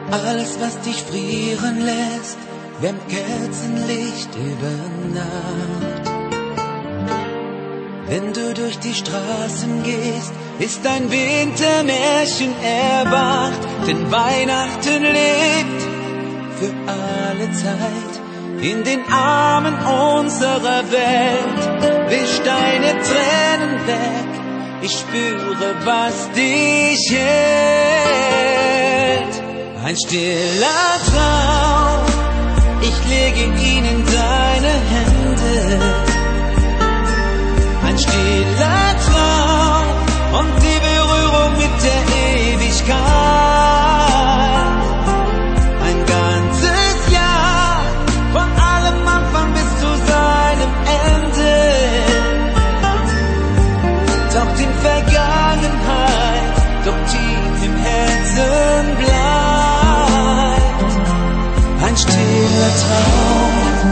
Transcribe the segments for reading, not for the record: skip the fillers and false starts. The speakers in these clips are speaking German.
Alles, was dich frieren lässt, wärmt Kerzenlicht über Nacht. Wenn du durch die Straßen gehst, ist ein Wintermärchen erwacht, denn Weihnachten lebt für alle Zeit in den Armen unserer Welt. Wisch deine Tränen weg, ich spüre, was dich hält. Ein stiller Traum, ich lege ihn in deine Hände. Ein stiller Traum und die Berührung mit der Ewigkeit. Ein ganzes Jahr, von allem Anfang bis zu seinem Ende. Taucht in Vergangenheit, doch tief im Herzen bleibt ein stiller Traum.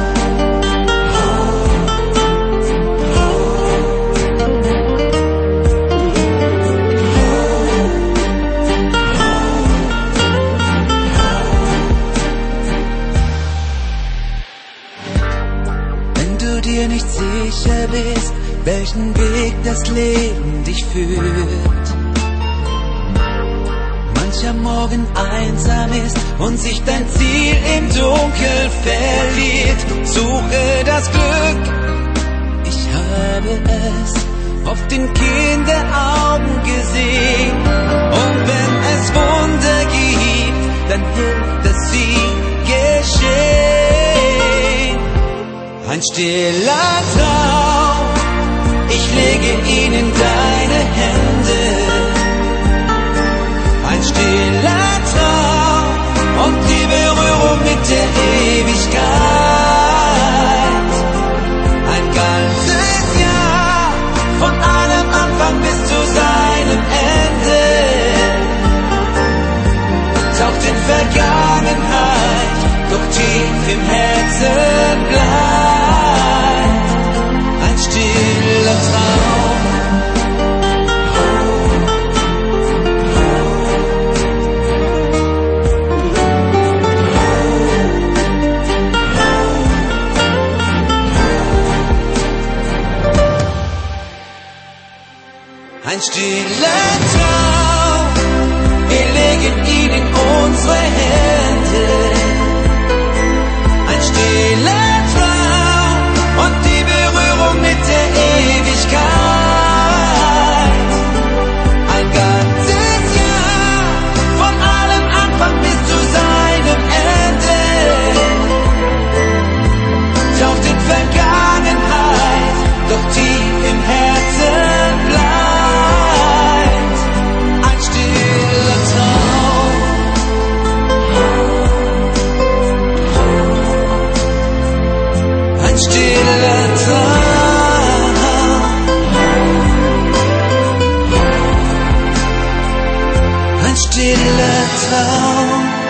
Dir nicht sicher bist, welchen Weg das Leben dich führt. Mancher Morgen einsam ist und sich dein Ziel im Dunkeln verliert. Suche das Glück, ich habe es auf den Kinderaugen gesehen. Und wenn es Wunder gibt, dann hilft es sie geschehen. Ein stiller Traum, ich lege ihn in deine Hände. Ein stiller Traum und die Berührung mit der Ewigkeit. Ein ganzes Jahr, von allem Anfang bis zu seinem Ende. Taucht in Vergangenheit, doch tief im Herzen bleibt ein stiller Traum. Ein stiller Traum, wir legen ihn in unsere Hände. Ein stiller Traum und die Berührung mit der Ewigkeit. Ein ganzes Jahr, von allem Anfang bis zu seinem Ende. Taucht in Vergangenheit, doch tief im Herzen bleibt ein stiller Traum. Ein stiller Traum. Ein stiller Traum.